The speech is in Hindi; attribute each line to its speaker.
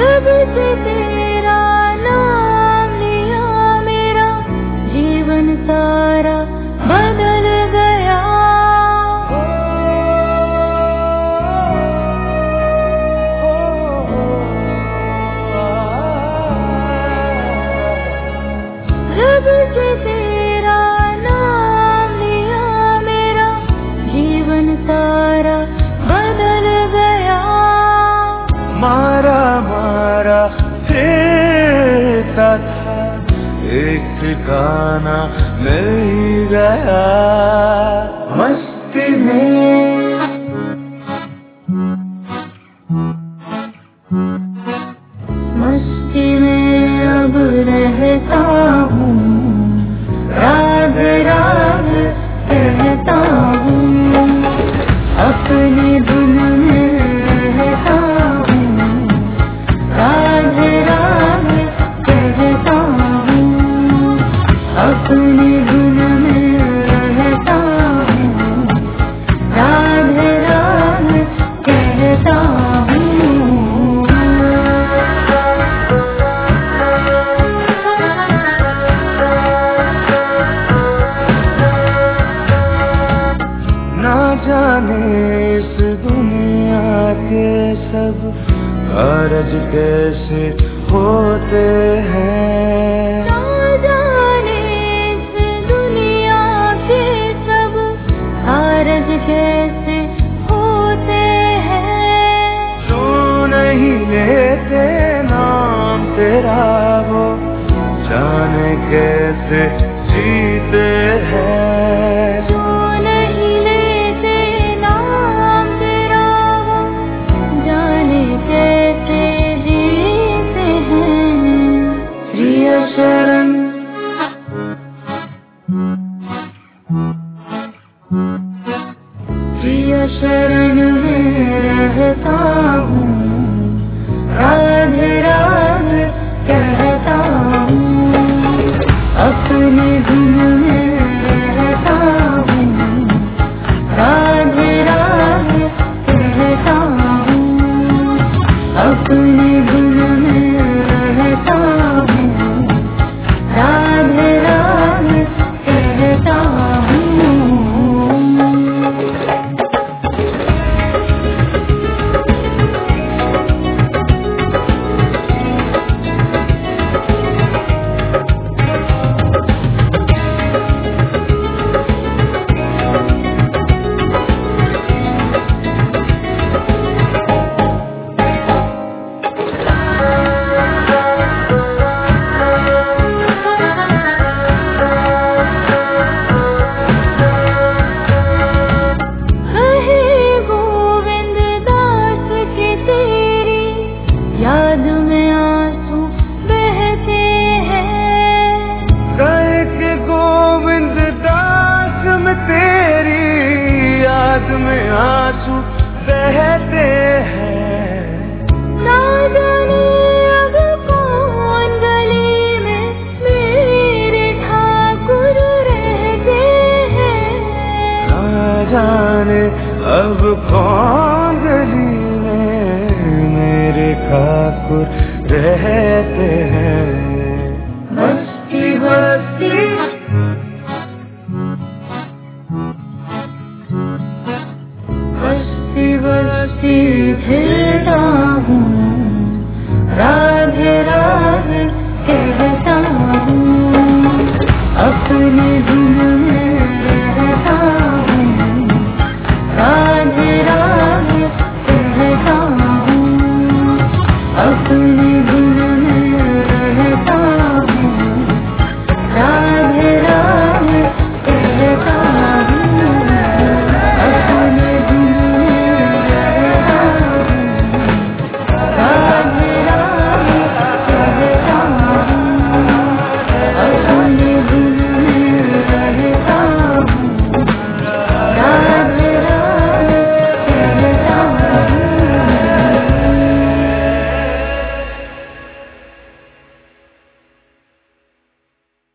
Speaker 1: जब से तेरा नाम लिया मेरा जीवन सारा बदल गया। जब से तेरा नाम लिया मेरा जीवन सारा बदल गया।
Speaker 2: मारा मारा फिरता था एक ठिकाना मिल ही गया। मस्ती में
Speaker 1: मस्ती में अब रहता हूँ, राग राग कहता हूँ, अपनी धुन में रहता हूँ, राग राग कहता हूँ, अपनी धुन में रहता हूँ, राग राग कहता हूँ।
Speaker 2: ना जाने इस दुनिया के सब कारज कैसे होते हैं।
Speaker 1: ना जाने इस दुनिया के सब कारज कैसे होते हैं।
Speaker 2: जो नहीं लेते नाम तेरा वो जाने कैसे जीते हैं।
Speaker 1: जो नहीं लेते नाम तेरा वो जाने कैसे जीते हैं।
Speaker 2: प्रिय शरण
Speaker 1: प्रिय शरण में रहता हूँ, राग राग कहता हूँ, अपनी धुन में रहता हूँ, राग राग कहता हूँ, अपनी धुन में रहता हूँ, राग राग कहता हूँ। याद में आंसू बहते हैं।
Speaker 2: कहे गोविंद दास में तेरी याद में आंसू बहते हैं।
Speaker 1: ना जाने अब कौन गली में मेरे ठाकुर रहते हैं।
Speaker 2: ना जाने अब कौन गली में मेरे ठाकुर रहते हैं।
Speaker 1: बस्ती बस्ती बस्ती बस्ती फिर